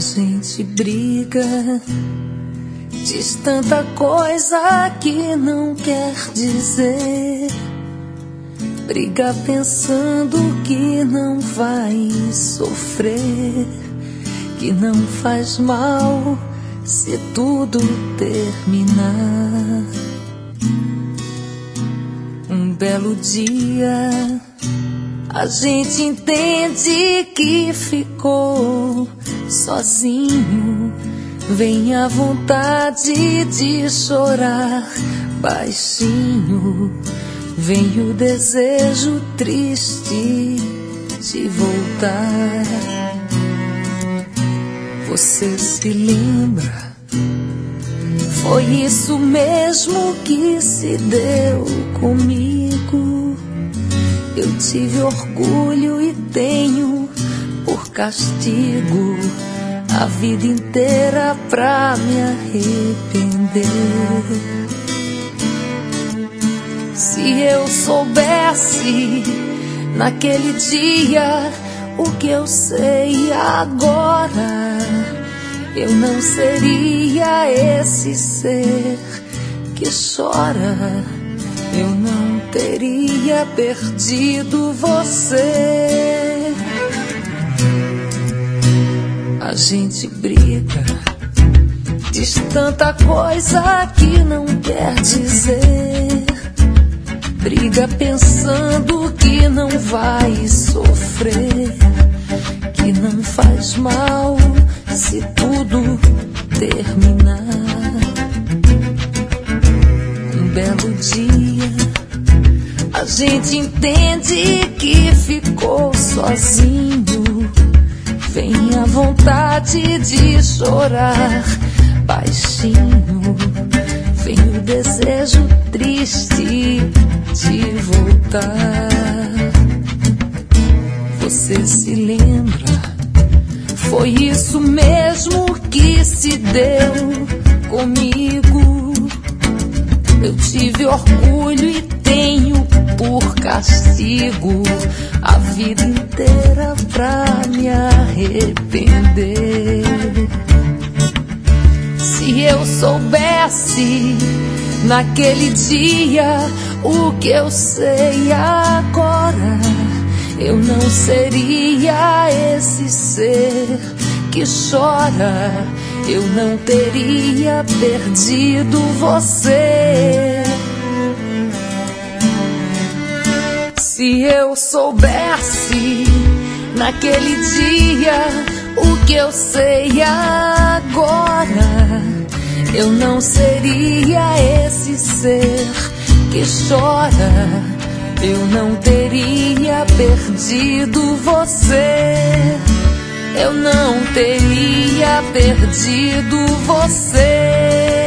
gente briga, diz tanta coisa que não quer dizer. Briga pensando que não vai sofrer, que não faz mal se tudo terminar. Um belo dia a gente entende que ficou sozinho. Vem a vontade de chorar baixinho, vem o desejo triste de voltar. Você se lembra? Foi isso mesmo que se deu comigo. Eu tive orgulho e tenho por castigo a vida inteira pra me arrepender. Se eu soubesse naquele dia o que eu sei agora, eu não seria esse ser que chora. Eu não teria perdido você. A gente briga, diz tanta coisa que não quer dizer. Briga pensando que não vai sofrer, que não faz mal se tudo terminar. Um belo dia a gente entende que ficou sozinho. Vem a vontade de chorar baixinho, vem o desejo triste de voltar. Você se lembra? Foi isso mesmo que se deu comigo. Eu tive orgulho e tenho por castigo a vida inteira pra me arrepender. Se eu soubesse naquele dia o que eu sei agora, eu não seria esse ser que chora. Eu não teria perdido você. Se eu soubesse naquele dia o que eu sei agora, eu não seria esse ser que chora. Eu não teria perdido você. Eu não teria perdido você.